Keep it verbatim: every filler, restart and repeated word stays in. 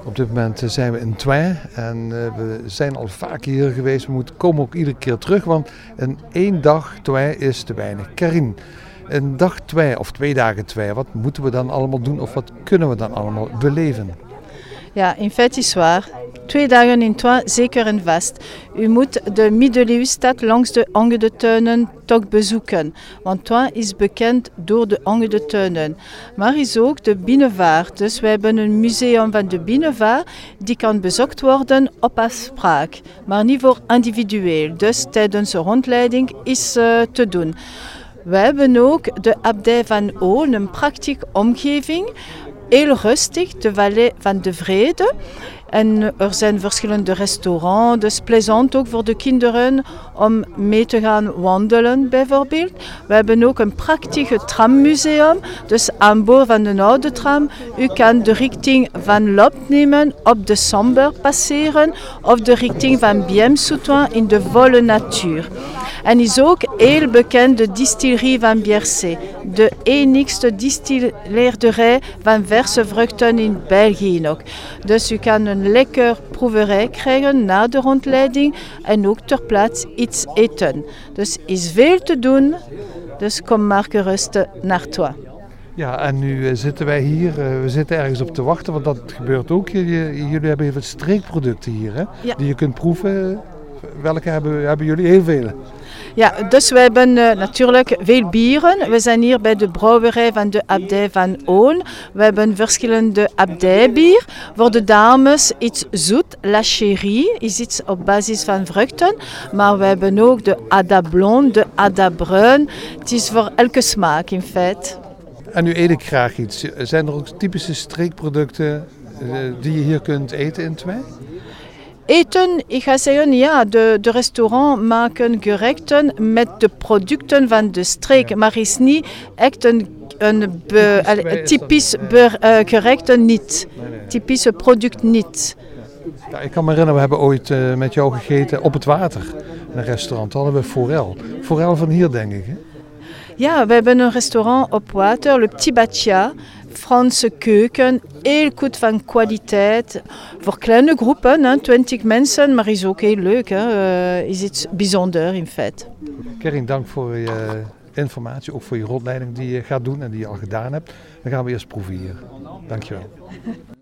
Op dit moment zijn we in Thuin en uh, we zijn al vaak hier geweest. We moeten komen ook iedere keer terug, want in één dag Thuin is te weinig. Karin, een dag Thuin of twee dagen Thuin, wat moeten we dan allemaal doen of wat kunnen we dan allemaal beleven? Ja, in feite is waar. Twee dagen in Thuin, zeker en vast. U moet de middeleeuwsstad langs de Ange de Tuinen toch bezoeken. Want Thuin is bekend door de Ange de Tuinen. Maar is ook de binnenvaart. Dus wij hebben een museum van de binnenvaart die kan bezocht worden op afspraak. Maar niet voor individueel. Dus tijdens een rondleiding is uh, te doen. We hebben ook de abdij van Ool, een prachtige omgeving. Heel rustig, de Vallei van de Vrede. En er zijn verschillende restaurants, dus plezant ook voor de kinderen om mee te gaan wandelen bijvoorbeeld. We hebben ook een prachtige trammuseum, dus aan boord van een oude tram. U kan de richting van Lop nemen, op de Samber passeren of de richting van Bième-Soutouin in de volle natuur. En is ook heel bekend de distillerie van Biercé, de enigste distilleerderij van verse vruchten in België ook. Dus u kan een lekker proeverij krijgen na de rondleiding en ook ter plaatse iets eten. Dus is veel te doen, dus kom maar gerust naar Thuin. Ja, en nu uh, zitten wij hier, uh, we zitten ergens op te wachten, want dat gebeurt ook. Jullie, jullie hebben heel veel streekproducten hier, hè? Ja. Die je kunt proeven. Welke hebben, hebben jullie? Heel veel. Ja, dus we hebben uh, natuurlijk veel bieren. We zijn hier bij de brouwerij van de abdij van Ool. We hebben verschillende abdijbier. Voor de dames iets zoet. La Chérie is iets op basis van vruchten. Maar we hebben ook de Ada Blonde, de Ada Bruin. Het is voor elke smaak in feite. En nu eet ik graag iets. Zijn er ook typische streekproducten uh, die je hier kunt eten in Thuin? Eten, ik ga zeggen, ja, de, de restaurants maken gerechten met de producten van de streek, ja. Maar is niet echt een, een be, typisch, typisch be, uh, gerechten niet, nee, nee. Typische product niet. Ja, ik kan me herinneren, we hebben ooit uh, met jou gegeten op het water, in een restaurant, hadden we forel. Forel van hier, denk ik, hè? Ja, we hebben een restaurant op water, Le Petit Batia. Franse keuken, heel goed van kwaliteit. Voor kleine groepen, twintig mensen, maar is ook heel leuk. Hè. Uh, is iets bijzonders in feite. Karin, dank voor je informatie, ook voor je rondleiding die je gaat doen en die je al gedaan hebt. Dan gaan we eerst proeven hier. Dank je wel.